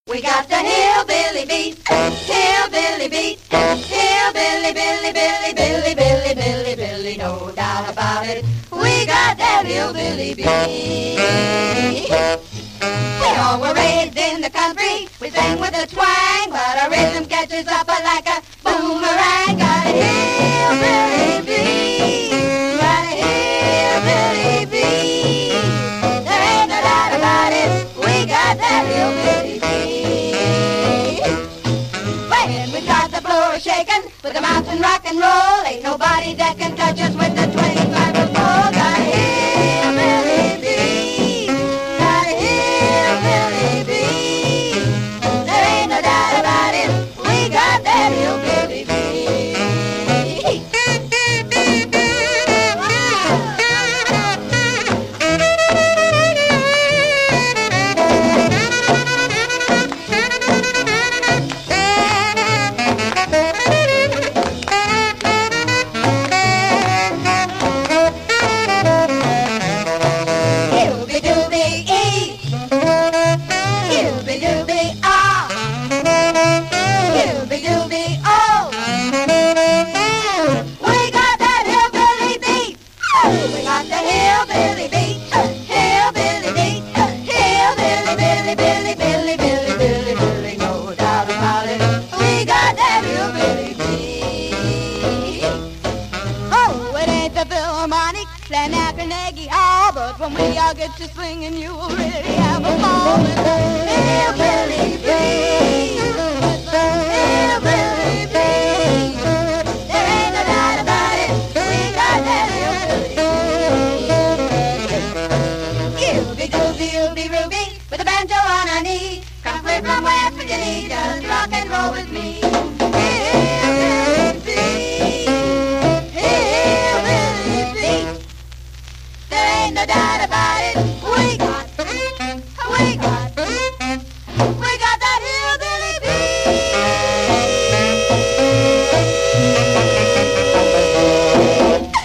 We got the hillbilly beat, hillbilly beat, hillbilly, billy, billy, billy, billy, billy, billy, no doubt about it. We got that hillbilly beat. We all were raised in the country, we sing with a twang, but our rhythm catches up like a boomerang. Got a hillbilly beat, got a hillbilly beat. There ain't no doubt about it, we got that hillbilly beat. When we got the floor shaking with the mountain rock and roll, ain't nobody that can touch us with the 25 or more. Got a hillbilly beat, got a hillbilly beat. There ain't no doubt about it, we got that hillbilly beat. Playing at Carnegie Hall, but when we all get to swinging, you will really have a ball with the hillbilly beat, with the hillbilly beat. There ain't no doubt about it, we got that hillbilly beat. You'll be Ruby, with a banjo on her knee. Come clear from West Virginia, just rock and roll with me.